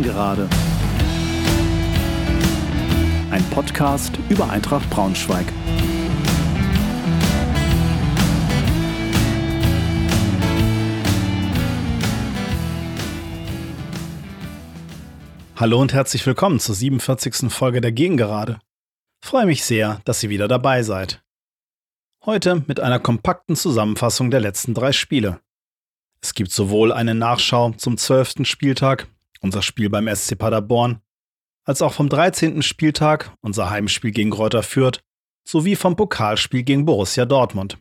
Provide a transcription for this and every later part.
Gegengerade. Ein Podcast über Eintracht Braunschweig. Hallo und herzlich willkommen zur 47. Folge der Gegengerade. Freue mich sehr, dass ihr wieder dabei seid. Heute mit einer kompakten Zusammenfassung der letzten 3 Spiele. Es gibt sowohl eine Nachschau zum 12. Spieltag, unser Spiel beim SC Paderborn, als auch vom 13. Spieltag, unser Heimspiel gegen Greuther Fürth, sowie vom Pokalspiel gegen Borussia Dortmund.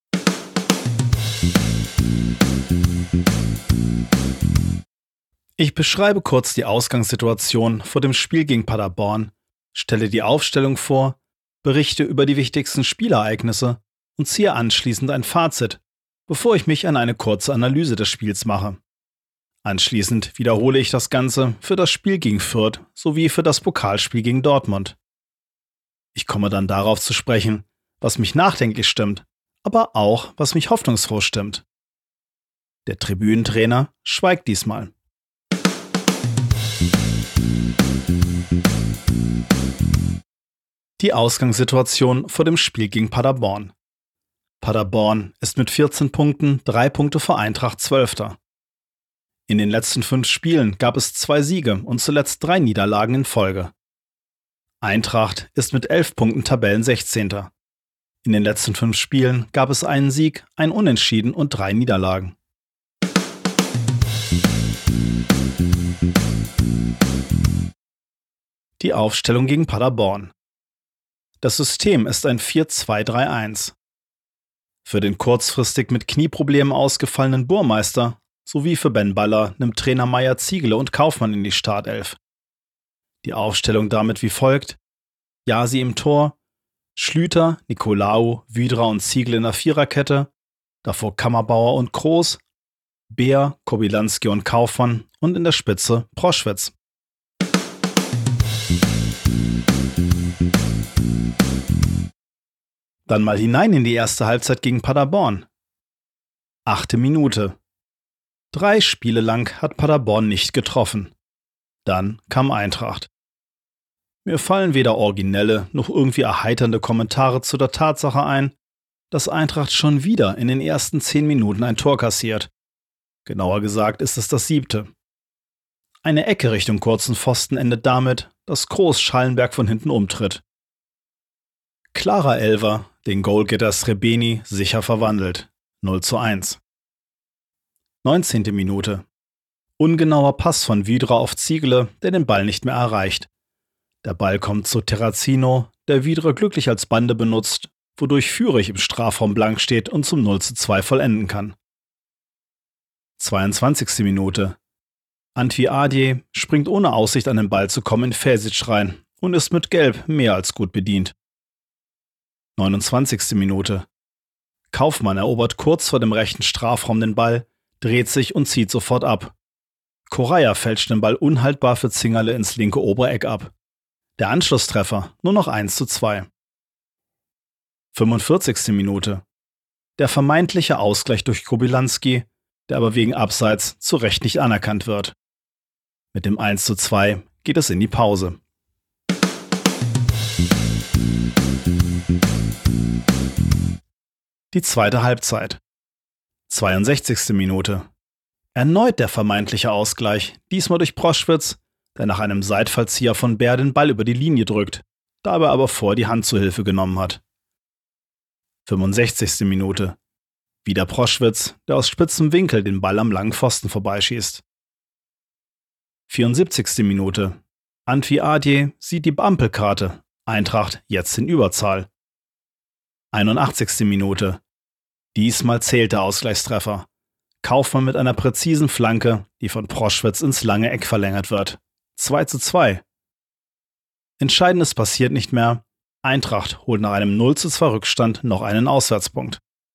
Ich beschreibe kurz die Ausgangssituation vor dem Spiel gegen Paderborn, stelle die Aufstellung vor, berichte über die wichtigsten Spielereignisse und ziehe anschließend ein Fazit, bevor ich mich an eine kurze Analyse des Spiels mache. Anschließend wiederhole ich das Ganze für das Spiel gegen Fürth sowie für das Pokalspiel gegen Dortmund. Ich komme dann darauf zu sprechen, was mich nachdenklich stimmt, aber auch, was mich hoffnungsfroh stimmt. Der Tribünentrainer schweigt diesmal. Die Ausgangssituation vor dem Spiel gegen Paderborn. Paderborn ist mit 14 Punkten 3 Punkte vor Eintracht 12. In den letzten 5 Spielen gab es 2 Siege und zuletzt 3 Niederlagen in Folge. Eintracht ist mit 11 Punkten Tabellen 16. In den letzten 5 Spielen gab es einen Sieg, ein Unentschieden und 3 Niederlagen. Die Aufstellung gegen Paderborn. Das System ist ein 4-2-3-1. Für den kurzfristig mit Knieproblemen ausgefallenen Burmeister sowie für Ben Baller nimmt Trainer Meier Ziegele und Kaufmann in die Startelf. Die Aufstellung damit wie folgt: Gyasi im Tor, Schlüter, Nicolaou, Wydra und Ziegele in der Viererkette, davor Kammerbauer und Kroos, Beer, Kobylanski und Kaufmann und in der Spitze Proschwitz. Dann mal hinein in die erste Halbzeit gegen Paderborn. 8. Minute. 3 Spiele lang hat Paderborn nicht getroffen. Dann kam Eintracht. Mir fallen weder originelle noch irgendwie erheiternde Kommentare zu der Tatsache ein, dass Eintracht schon wieder in den ersten 10 Minuten ein Tor kassiert. Genauer gesagt ist es das 7. Eine Ecke Richtung kurzen Pfosten endet damit, dass Kroos Schallenberg von hinten umtritt. Klarer Elfer, den Goalgetter Srebeni sicher verwandelt. 0:1. 19. Minute. Ungenauer Pass von Wydra auf Ziegele, der den Ball nicht mehr erreicht. Der Ball kommt zu Terrazino, der Wydra glücklich als Bande benutzt, wodurch Führig im Strafraum blank steht und zum 0:2 vollenden kann. 22. Minute. Antwi Adje springt ohne Aussicht an den Ball zu kommen in Fesic rein und ist mit Gelb mehr als gut bedient. 29. Minute. Kaufmann erobert kurz vor dem rechten Strafraum den Ball, dreht sich und zieht sofort ab. Correia fälscht den Ball unhaltbar für Zingerle ins linke Obereck ab. Der Anschlusstreffer nur noch 1:2. 45. Minute. Der vermeintliche Ausgleich durch Kobylanski, der aber wegen Abseits zu Recht nicht anerkannt wird. Mit dem 1:2 geht es in die Pause. Die zweite Halbzeit. 62. Minute. Erneut der vermeintliche Ausgleich, diesmal durch Proschwitz, der nach einem Seitfallzieher von Beer den Ball über die Linie drückt, dabei aber vor die Hand zu Hilfe genommen hat. 65. Minute. Wieder Proschwitz, der aus spitzem Winkel den Ball am langen Pfosten vorbeischießt. 74. Minute. Antwi Adje sieht die Ampelkarte, Eintracht jetzt in Überzahl. 81. Minute. Diesmal zählt der Ausgleichstreffer. Kaufmann mit einer präzisen Flanke, die von Proschwitz ins lange Eck verlängert wird. 2:2. Entscheidendes passiert nicht mehr. Eintracht holt nach einem 0:2 Rückstand noch einen Auswärtspunkt.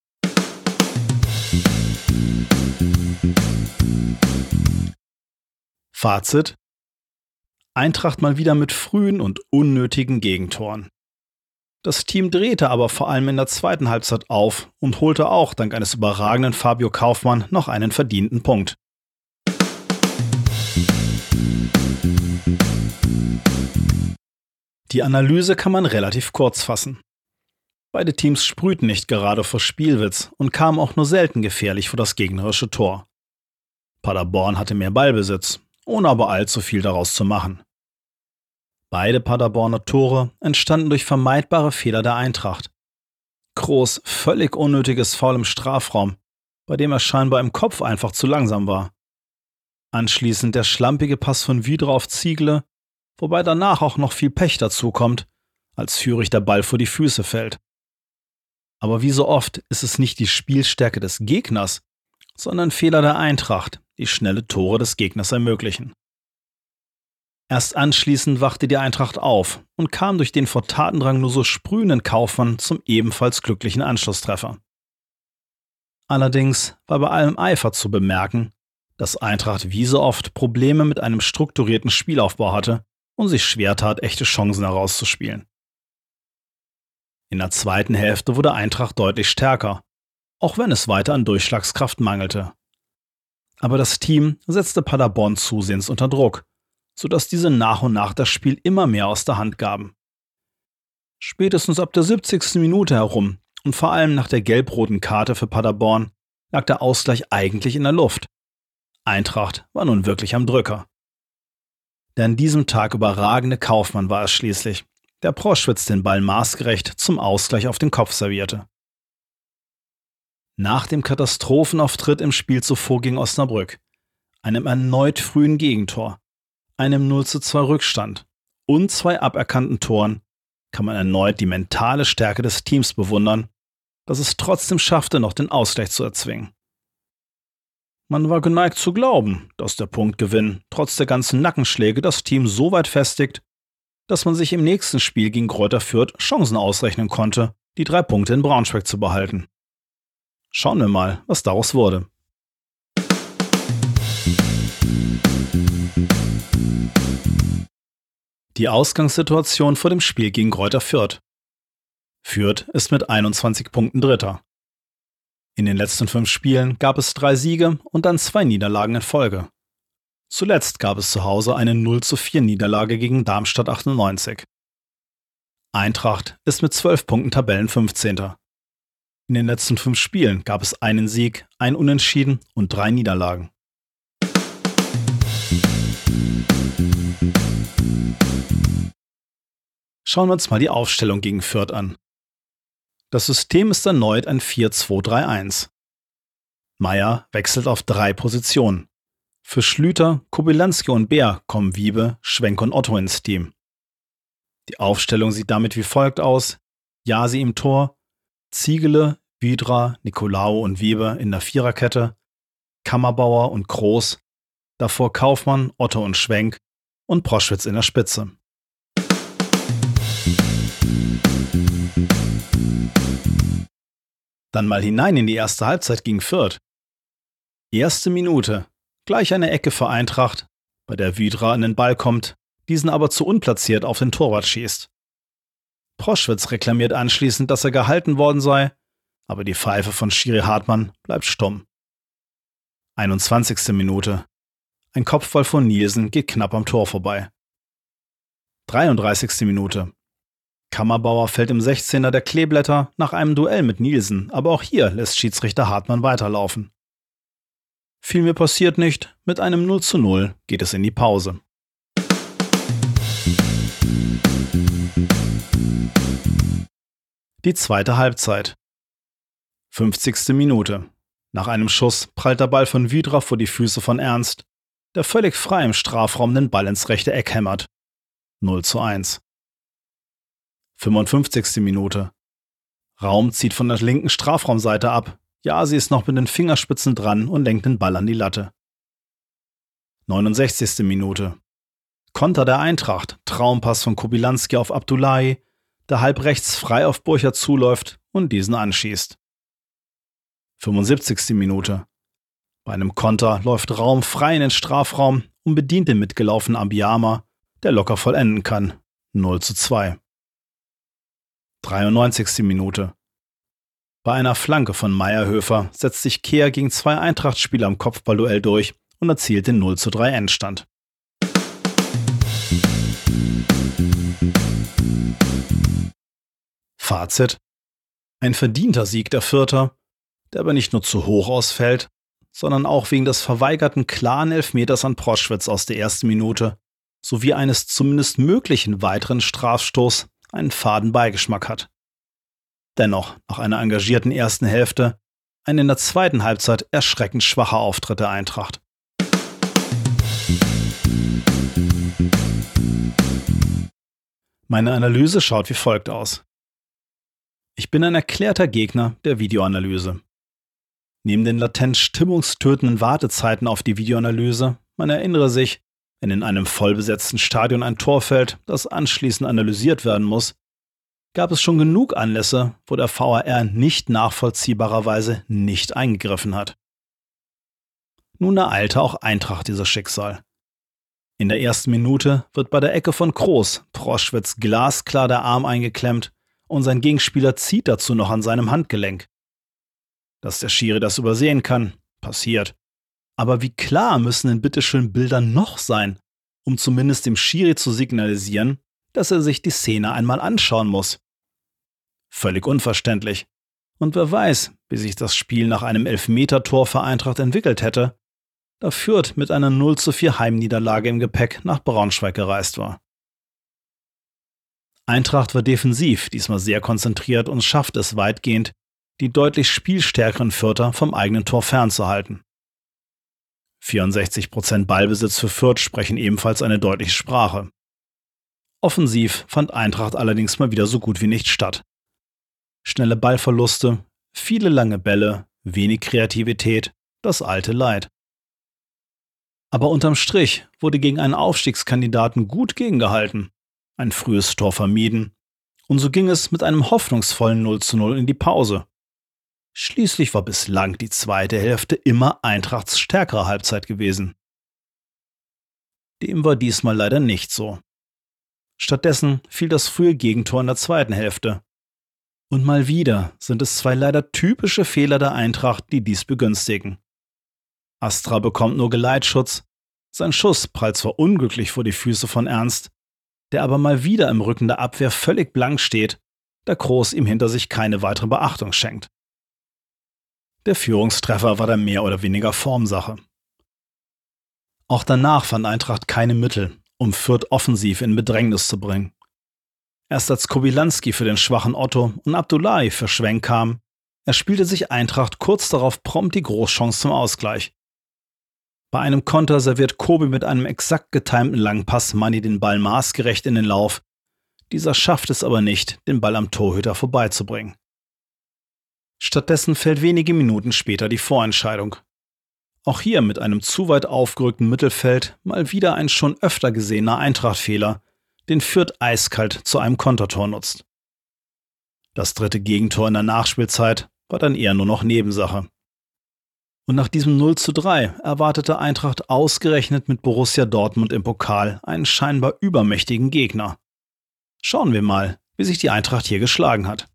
Fazit: Eintracht mal wieder mit frühen und unnötigen Gegentoren. Das Team drehte aber vor allem in der zweiten Halbzeit auf und holte auch dank eines überragenden Fabio Kaufmann noch einen verdienten Punkt. Die Analyse kann man relativ kurz fassen. Beide Teams sprühten nicht gerade vor Spielwitz und kamen auch nur selten gefährlich vor das gegnerische Tor. Paderborn hatte mehr Ballbesitz, ohne aber allzu viel daraus zu machen. Beide Paderborner Tore entstanden durch vermeidbare Fehler der Eintracht. Kroos völlig unnötiges Foul im Strafraum, bei dem er scheinbar im Kopf einfach zu langsam war. Anschließend der schlampige Pass von Wydra auf Ziegle, wobei danach auch noch viel Pech dazukommt, als Führig der Ball vor die Füße fällt. Aber wie so oft ist es nicht die Spielstärke des Gegners, sondern Fehler der Eintracht, die schnelle Tore des Gegners ermöglichen. Erst anschließend wachte die Eintracht auf und kam durch den vor Tatendrang nur so sprühenden Kaufmann zum ebenfalls glücklichen Anschlusstreffer. Allerdings war bei allem Eifer zu bemerken, dass Eintracht wie so oft Probleme mit einem strukturierten Spielaufbau hatte und sich schwer tat, echte Chancen herauszuspielen. In der zweiten Hälfte wurde Eintracht deutlich stärker, auch wenn es weiter an Durchschlagskraft mangelte. Aber das Team setzte Paderborn zusehends unter Druck, sodass diese nach und nach das Spiel immer mehr aus der Hand gaben. Spätestens ab der 70. Minute herum und vor allem nach der gelb-roten Karte für Paderborn lag der Ausgleich eigentlich in der Luft. Eintracht war nun wirklich am Drücker. Der an diesem Tag überragende Kaufmann war es schließlich, der Proschwitz den Ball maßgerecht zum Ausgleich auf den Kopf servierte. Nach dem Katastrophenauftritt im Spiel zuvor gegen Osnabrück, einem erneut frühen Gegentor, einem 0:2 Rückstand und 2 aberkannten Toren kann man erneut die mentale Stärke des Teams bewundern, das es trotzdem schaffte, noch den Ausgleich zu erzwingen. Man war geneigt zu glauben, dass der Punktgewinn trotz der ganzen Nackenschläge das Team so weit festigt, dass man sich im nächsten Spiel gegen Greuther Fürth Chancen ausrechnen konnte, die 3 Punkte in Braunschweig zu behalten. Schauen wir mal, was daraus wurde. Die Ausgangssituation vor dem Spiel gegen Greuther Fürth. Fürth ist mit 21 Punkten Dritter. In den letzten 5 Spielen gab es 3 Siege und dann 2 Niederlagen in Folge. Zuletzt gab es zu Hause eine 0:4 Niederlage gegen Darmstadt 98. Eintracht ist mit 12 Punkten Tabellen-15. In den letzten 5 Spielen gab es einen Sieg, ein Unentschieden und 3 Niederlagen. Schauen wir uns mal die Aufstellung gegen Fürth an. Das System ist erneut ein 4-2-3-1. Meier wechselt auf 3 Positionen. Für Schlüter, Kobylanski und Bär kommen Wiebe, Schwenk und Otto ins Team. Die Aufstellung sieht damit wie folgt aus: Gyasi im Tor, Ziegele, Wydra, Nicolaou und Wiebe in der Viererkette, Kammerbauer und Kroos, davor Kaufmann, Otto und Schwenk und Proschwitz in der Spitze. Dann mal hinein in die erste Halbzeit gegen Fürth. Erste Minute, gleich eine Ecke für Eintracht, bei der Wydra an den Ball kommt, diesen aber zu unplatziert auf den Torwart schießt. Proschwitz reklamiert anschließend, dass er gehalten worden sei, aber die Pfeife von Schiri Hartmann bleibt stumm. 21. Minute. Ein Kopfball von Nielsen geht knapp am Tor vorbei. 33. Minute. Kammerbauer fällt im 16er der Kleeblätter nach einem Duell mit Nielsen, aber auch hier lässt Schiedsrichter Hartmann weiterlaufen. Viel mehr passiert nicht, mit einem 0:0 geht es in die Pause. Die zweite Halbzeit. 50. Minute. Nach einem Schuss prallt der Ball von Wydra vor die Füße von Ernst, der völlig frei im Strafraum den Ball ins rechte Eck hämmert. 0:1. 55. Minute. Raum zieht von der linken Strafraumseite ab. Gyasi ist noch mit den Fingerspitzen dran und lenkt den Ball an die Latte. 69. Minute. Konter der Eintracht, Traumpass von Kobylanski auf Abdullahi, der halb rechts frei auf Burchard zuläuft und diesen anschießt. 75. Minute. Bei einem Konter läuft Raum frei in den Strafraum und bedient den mitgelaufenen Abiyama, der locker vollenden kann. 0:2. 93. Minute. Bei einer Flanke von Meyerhöfer setzt sich Kehr gegen 2 Eintracht-Spieler im Kopfballduell durch und erzielt den 0:3 Endstand. Fazit: Ein verdienter Sieg der Fürther, der aber nicht nur zu hoch ausfällt, sondern auch wegen des verweigerten klaren Elfmeters an Proschwitz aus der ersten Minute sowie eines zumindest möglichen weiteren Strafstoß einen faden Beigeschmack hat. Dennoch, nach einer engagierten ersten Hälfte, ein in der zweiten Halbzeit erschreckend schwacher Auftritt der Eintracht. Meine Analyse schaut wie folgt aus. Ich bin ein erklärter Gegner der Videoanalyse. Neben den latent stimmungstötenden Wartezeiten auf die Videoanalyse, man erinnere sich, wenn in einem vollbesetzten Stadion ein Tor fällt, das anschließend analysiert werden muss, gab es schon genug Anlässe, wo der VAR nicht nachvollziehbarerweise nicht eingegriffen hat. Nun ereilte auch Eintracht dieses Schicksal. In der ersten Minute wird bei der Ecke von Kroos Proschwitz glasklar der Arm eingeklemmt und sein Gegenspieler zieht dazu noch an seinem Handgelenk. Dass der Schiri das übersehen kann, passiert. Aber wie klar müssen denn bitteschön Bilder noch sein, um zumindest dem Schiri zu signalisieren, dass er sich die Szene einmal anschauen muss? Völlig unverständlich. Und wer weiß, wie sich das Spiel nach einem Elfmeter-Tor für Eintracht entwickelt hätte, da Fürth mit einer 0:4 Heimniederlage im Gepäck nach Braunschweig gereist war. Eintracht war defensiv diesmal sehr konzentriert und schafft es weitgehend, die deutlich spielstärkeren Fürther vom eigenen Tor fernzuhalten. 64% Ballbesitz für Fürth sprechen ebenfalls eine deutliche Sprache. Offensiv fand Eintracht allerdings mal wieder so gut wie nicht statt. Schnelle Ballverluste, viele lange Bälle, wenig Kreativität, das alte Leid. Aber unterm Strich wurde gegen einen Aufstiegskandidaten gut gegengehalten, ein frühes Tor vermieden und so ging es mit einem hoffnungsvollen 0:0 in die Pause. Schließlich war bislang die zweite Hälfte immer Eintrachts stärkere Halbzeit gewesen. Dem war diesmal leider nicht so. Stattdessen fiel das frühe Gegentor in der zweiten Hälfte. Und mal wieder sind es zwei leider typische Fehler der Eintracht, die dies begünstigen. Astra bekommt nur Geleitschutz, sein Schuss prallt zwar unglücklich vor die Füße von Ernst, der aber mal wieder im Rücken der Abwehr völlig blank steht, da Kroos ihm hinter sich keine weitere Beachtung schenkt. Der Führungstreffer war dann mehr oder weniger Formsache. Auch danach fand Eintracht keine Mittel, um Fürth offensiv in Bedrängnis zu bringen. Erst als Kobylanski für den schwachen Otto und Abdullahi für Schwenk kam, erspielte sich Eintracht kurz darauf prompt die Großchance zum Ausgleich. Bei einem Konter serviert Kobi mit einem exakt getimten langen Pass Manni den Ball maßgerecht in den Lauf. Dieser schafft es aber nicht, den Ball am Torhüter vorbeizubringen. Stattdessen fällt wenige Minuten später die Vorentscheidung. Auch hier mit einem zu weit aufgerückten Mittelfeld mal wieder ein schon öfter gesehener Eintracht-Fehler, den Fürth eiskalt zu einem Kontertor nutzt. Das dritte Gegentor in der Nachspielzeit war dann eher nur noch Nebensache. Und nach diesem 0:3 erwartete Eintracht ausgerechnet mit Borussia Dortmund im Pokal einen scheinbar übermächtigen Gegner. Schauen wir mal, wie sich die Eintracht hier geschlagen hat.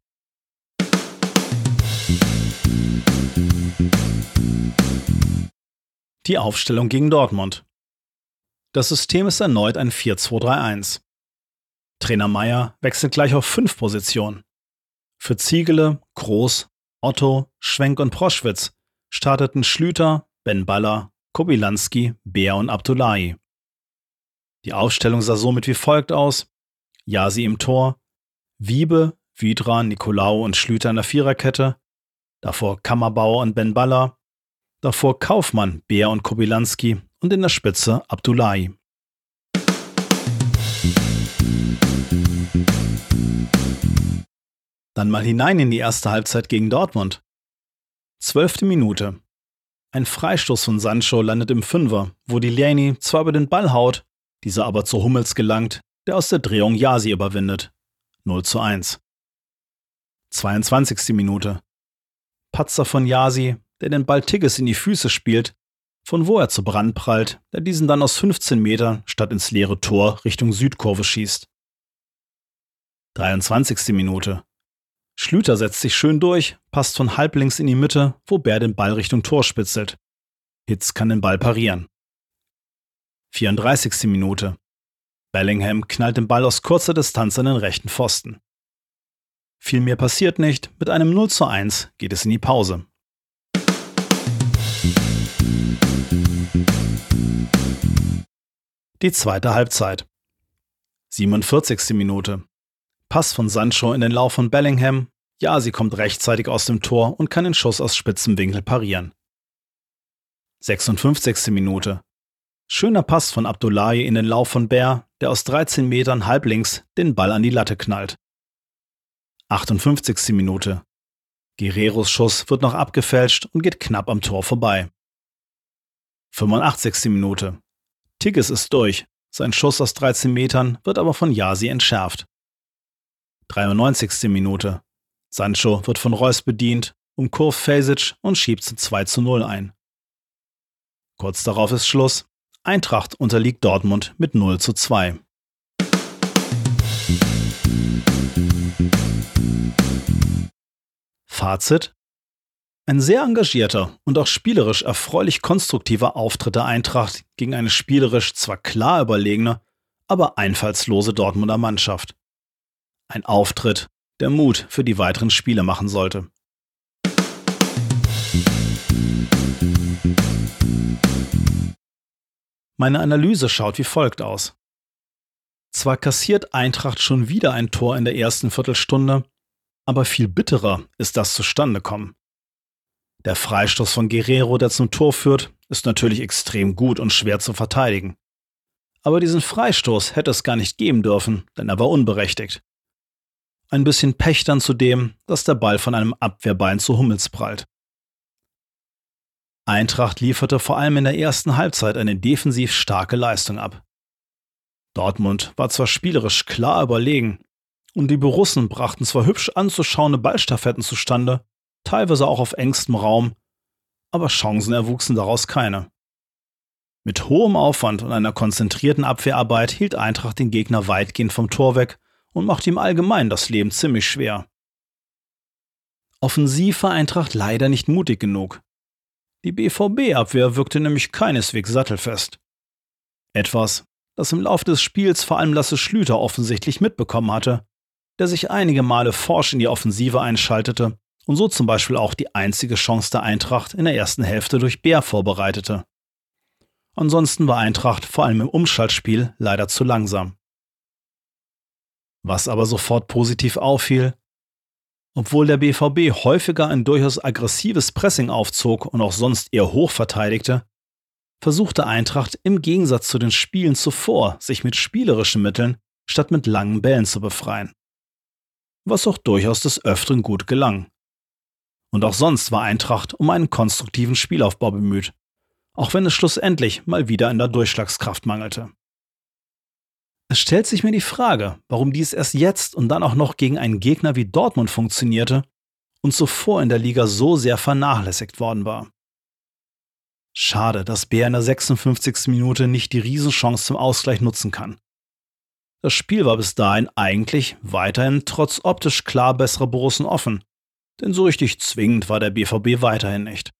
Die Aufstellung gegen Dortmund. Das System ist erneut ein 4-2-3-1. Trainer Meyer wechselt gleich auf 5 Positionen. Für Ziegele, Kroos, Otto, Schwenk und Proschwitz starteten Schlüter, Ben Baller, Kobylanski, Beer und Abdullahi. Die Aufstellung sah somit wie folgt aus: Gyasi im Tor, Wiebe, Wydra, Nicolaou und Schlüter in der Viererkette, davor Kammerbauer und Ben Baller, davor Kaufmann, Beer und Kobylanski und in der Spitze Abdullahi. Dann mal hinein in die erste Halbzeit gegen Dortmund. 12. Minute. Ein Freistoß von Sancho landet im Fünfer, wo Delaney zwar über den Ball haut, dieser aber zu Hummels gelangt, der aus der Drehung Gyasi überwindet. 0:1. 22. Minute. Patzer von Gyasi, der den Ball Tigges in die Füße spielt, von wo er zu Brand prallt, der diesen dann aus 15 Metern statt ins leere Tor Richtung Südkurve schießt. 23. Minute. Schlüter setzt sich schön durch, passt von halblinks in die Mitte, wo Bär den Ball Richtung Tor spitzelt. Hitz kann den Ball parieren. 34. Minute. Bellingham knallt den Ball aus kurzer Distanz an den rechten Pfosten. Viel mehr passiert nicht, mit einem 0:1 geht es in die Pause. Die zweite Halbzeit. 47. Minute. Pass von Sancho in den Lauf von Bellingham. Ja, sie kommt rechtzeitig aus dem Tor und kann den Schuss aus spitzem Winkel parieren. 56. Minute. Schöner Pass von Abdoulaye in den Lauf von Baer, der aus 13 Metern halblinks den Ball an die Latte knallt. 58. Minute. Guerreiros Schuss wird noch abgefälscht und geht knapp am Tor vorbei. 85. Minute. Tigges ist durch. Sein Schuss aus 13 Metern wird aber von Yasi entschärft. 93. Minute. Sancho wird von Reus bedient, umkurvt Fejsic und schiebt zu 2:0 ein. Kurz darauf ist Schluss. Eintracht unterliegt Dortmund mit 0:2. Fazit: Ein sehr engagierter und auch spielerisch erfreulich konstruktiver Auftritt der Eintracht gegen eine spielerisch zwar klar überlegene, aber einfallslose Dortmunder Mannschaft. Ein Auftritt, der Mut für die weiteren Spiele machen sollte. Meine Analyse schaut wie folgt aus. Zwar kassiert Eintracht schon wieder ein Tor in der ersten Viertelstunde, aber viel bitterer ist das Zustandekommen. Der Freistoß von Guerreiro, der zum Tor führt, ist natürlich extrem gut und schwer zu verteidigen. Aber diesen Freistoß hätte es gar nicht geben dürfen, denn er war unberechtigt. Ein bisschen Pech dann zudem, dass der Ball von einem Abwehrbein zu Hummels prallt. Eintracht lieferte vor allem in der ersten Halbzeit eine defensiv starke Leistung ab. Dortmund war zwar spielerisch klar überlegen und die Borussen brachten zwar hübsch anzuschauende Ballstaffetten zustande, teilweise auch auf engstem Raum, aber Chancen erwuchsen daraus keine. Mit hohem Aufwand und einer konzentrierten Abwehrarbeit hielt Eintracht den Gegner weitgehend vom Tor weg und machte ihm allgemein das Leben ziemlich schwer. Offensiv war Eintracht leider nicht mutig genug. Die BVB-Abwehr wirkte nämlich keineswegs sattelfest. Etwas, das im Laufe des Spiels vor allem Lasse Schlüter offensichtlich mitbekommen hatte, der sich einige Male forsch in die Offensive einschaltete und so zum Beispiel auch die einzige Chance der Eintracht in der ersten Hälfte durch Baer vorbereitete. Ansonsten war Eintracht vor allem im Umschaltspiel leider zu langsam. Was aber sofort positiv auffiel: Obwohl der BVB häufiger ein durchaus aggressives Pressing aufzog und auch sonst eher hoch verteidigte, versuchte Eintracht im Gegensatz zu den Spielen zuvor, sich mit spielerischen Mitteln statt mit langen Bällen zu befreien. Was auch durchaus des Öfteren gut gelang. Und auch sonst war Eintracht um einen konstruktiven Spielaufbau bemüht, auch wenn es schlussendlich mal wieder an der Durchschlagskraft mangelte. Es stellt sich mir die Frage, warum dies erst jetzt und dann auch noch gegen einen Gegner wie Dortmund funktionierte und zuvor in der Liga so sehr vernachlässigt worden war. Schade, dass Baer in der 56. Minute nicht die Riesenchance zum Ausgleich nutzen kann. Das Spiel war bis dahin eigentlich weiterhin trotz optisch klar besserer Borussen offen, denn so richtig zwingend war der BVB weiterhin nicht.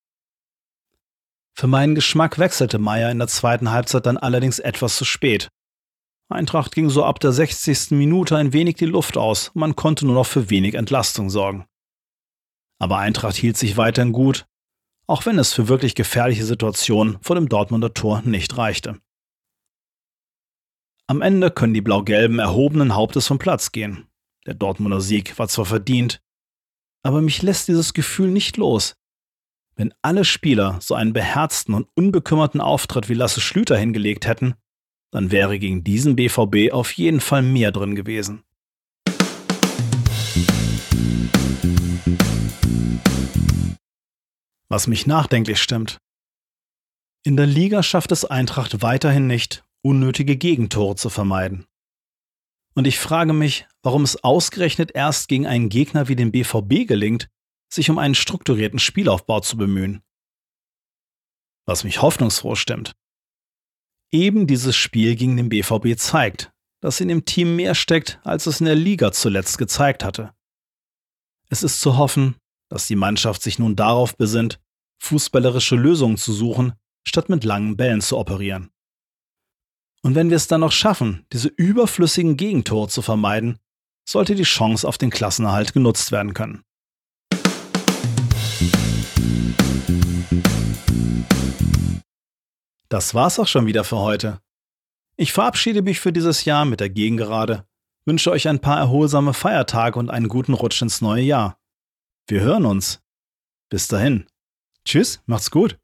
Für meinen Geschmack wechselte Meier in der zweiten Halbzeit dann allerdings etwas zu spät. Eintracht ging so ab der 60. Minute ein wenig die Luft aus und man konnte nur noch für wenig Entlastung sorgen. Aber Eintracht hielt sich weiterhin gut, auch wenn es für wirklich gefährliche Situationen vor dem Dortmunder Tor nicht reichte. Am Ende können die Blau-Gelben erhobenen Hauptes vom Platz gehen. Der Dortmunder Sieg war zwar verdient, aber mich lässt dieses Gefühl nicht los. Wenn alle Spieler so einen beherzten und unbekümmerten Auftritt wie Lasse Schlüter hingelegt hätten, dann wäre gegen diesen BVB auf jeden Fall mehr drin gewesen. Was mich nachdenklich stimmt: In der Liga schafft es Eintracht weiterhin nicht, unnötige Gegentore zu vermeiden. Und ich frage mich, warum es ausgerechnet erst gegen einen Gegner wie den BVB gelingt, sich um einen strukturierten Spielaufbau zu bemühen. Was mich hoffnungsfroh stimmt: Eben dieses Spiel gegen den BVB zeigt, dass in dem Team mehr steckt, als es in der Liga zuletzt gezeigt hatte. Es ist zu hoffen, dass die Mannschaft sich nun darauf besinnt, fußballerische Lösungen zu suchen, statt mit langen Bällen zu operieren. Und wenn wir es dann noch schaffen, diese überflüssigen Gegentore zu vermeiden, sollte die Chance auf den Klassenerhalt genutzt werden können. Das war's auch schon wieder für heute. Ich verabschiede mich für dieses Jahr mit der Gegengerade, wünsche euch ein paar erholsame Feiertage und einen guten Rutsch ins neue Jahr. Wir hören uns. Bis dahin. Tschüss, macht's gut.